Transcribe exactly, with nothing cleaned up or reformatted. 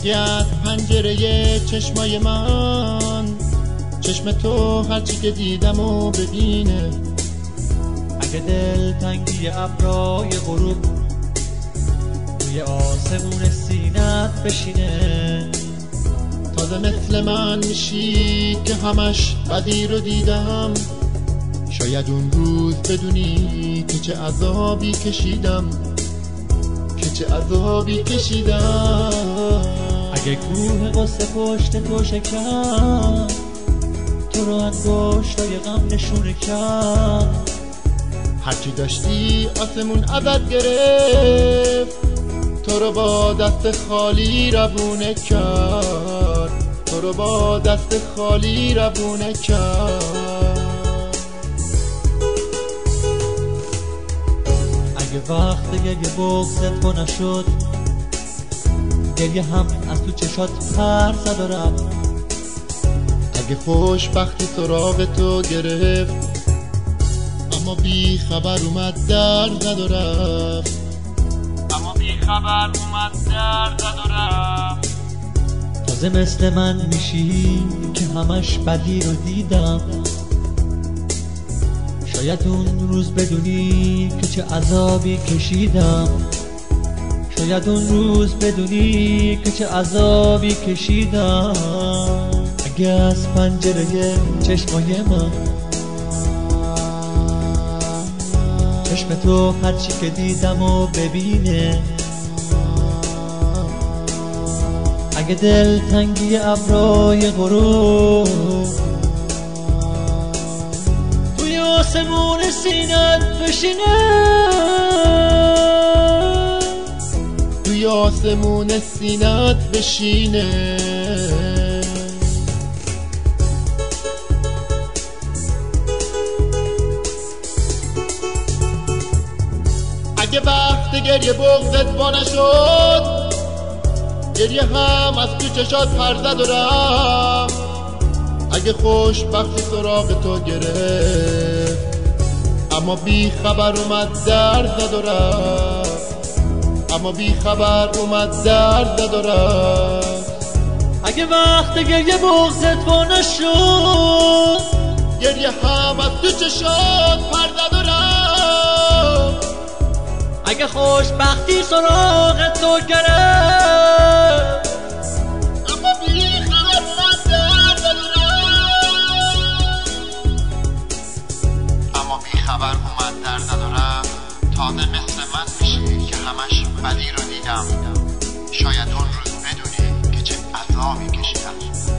اگه از پنجره چشمای من چشم تو هرچی که دیدم و ببینه، اگه دل تنگی ابرای غروب توی آسمون سینت بشینه، تازه مثل من میشی که همش بدی رو دیدم، شاید اون روز بدونی که چه عذابی کشیدم، که چه عذابی کشیدم. اگه کوه قصه پشت تو شکم، تو رو انگشتای غم نشونه کرد، هرچی داشتی آسمون ازت گرفت، تو رو با دست خالی روونه کرد، تو رو با دست خالی روونه کرد. اگه وقت یه بغضت تو نشد، گریه هم از تو چشات پر زد و رفت، اگه خوشبختی سراغ تو گرفت اما بی خبر اومد در زد و رفت، اما بی خبر اومد در زد و رفت. تازه مثل من میشی که همش بدی رو دیدم، شاید اون روز بدونی که چه عذابی کشیدم، شاید اون روز بدونی که چه عذابی کشیدم. اگه از پنجره چشمای من چشم تو هرچی که دیدم و ببینه، اگه دل تنگی ابرای غروب توی آسمون سینت بشینه، توی آسمون سینت بشینه. اگه وقت گریه بغضت وا نشد، گریه هم از تو چشات پر زد و رفت، اگه خوشبختی سراغ تو گرفت اما بی خبر اومد در زد و رفت، اما بی خبر اومد در زد و رفت. اگه وقت گریه بغضت وا نشد، گریه هم از تو چشات پر زد و رفت، اگه خوشبختی سراغ تو گرفت اما بی خبر اومد در زد و رفت، اما بی خبر اومد در زد و رفت. تازه مثل من میشی که همش بدی رو دیدم، شاید اون روز بدونی که چه عذابی کشیدم.